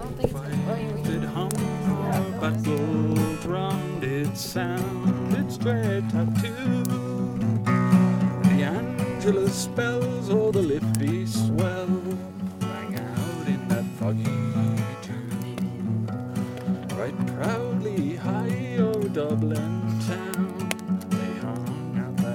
don't think it's good. Did hum or battle drum did sound its dread tattoo. The Angelus spells or the Liffey swell rang out in that foggy tune. Right proudly high o'er Dublin town they hung out that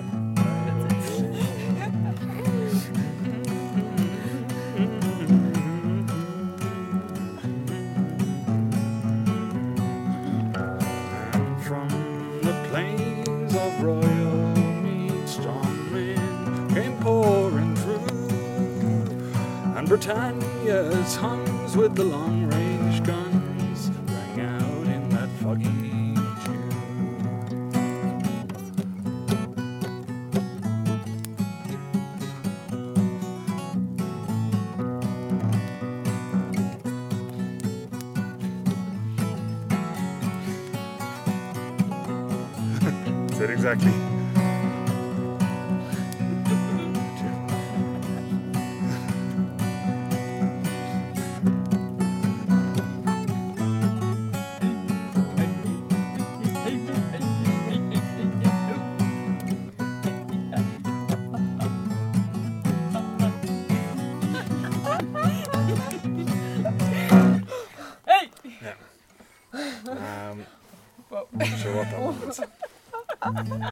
and from the plains of Royal Mead strong men came pouring through, and Britannia's hums with the long-range guns rang out in that foggy tune. That's it exactly. Yeah. Not sure what that one was.